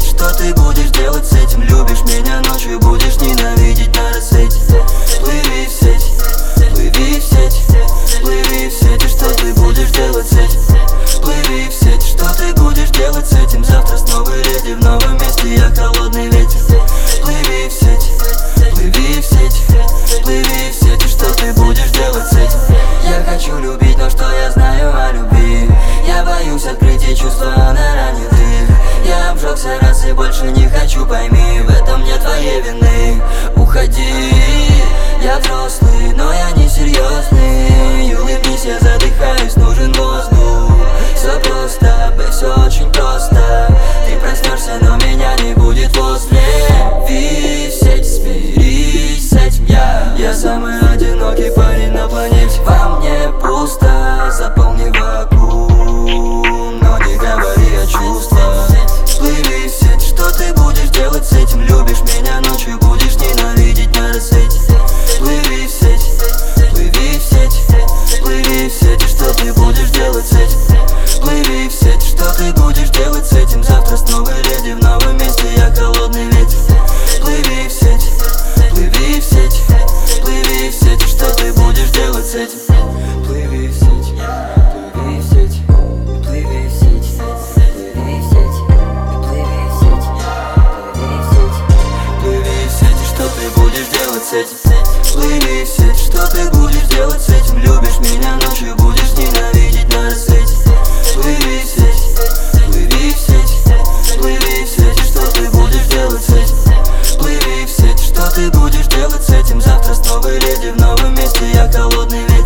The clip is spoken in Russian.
сеть, что ты будешь делать с этим? Любишь меня ночью, будешь ненавидеть на рассвете. Плыви в сеть, плыви в сеть, плыви в сеть, и что ты будешь делать с этим? Плыви в сеть, что ты будешь делать с этим? Завтра с новой леди в новом месте, я холодный ветер. Плыви в сеть, плыви в сеть, плыви в сеть, и что ты будешь делать с этим? Я хочу любить, но что я знаю о любви? Я боюсь открыть и чувства на ранит их. Я обжегся раз и больше не хочу, пойми, в этом нет твоей вины. Уходи, я взрослый, но я не серьезный. Улыбнись, я задыхаюсь, нужен воздух. Все просто, все очень просто. Ты проснешься, но меня не будет возле. Висеть, смирись с этим. Я самый одинокий парень на планете. Во мне пусто, заполни вакуум, но не говори о чувствах. Плыви в сеть, что ты будешь делать с этим? Любишь меня ночью, будешь ненавидеть на рассвете. Плыви в сеть, плыви в сеть, плыви в сеть, и что ты будешь делать с этим? Плыви в сеть, что ты будешь делать с этим? Завтра с новой леди в новом месте, я холодный ветер. Плыви в сеть, плыви в сеть, плыви в сеть, и что ты будешь делать с этим? Плыви в сеть, плыви в сеть, плыви в сеть, плыви в сеть, плыви в сеть, плыви в сеть, и что ты будешь делать с этим? Плыви в сеть, что ты будешь делать с этим? Любишь меня ночью, будешь ненавидеть на рассвете. Плыви в сеть, плыви в сеть, плыви в сеть, и что ты будешь делать с этим? Плыви в сеть, что ты будешь делать с этим? Завтра с новой леди в новом месте, я холодный ветер.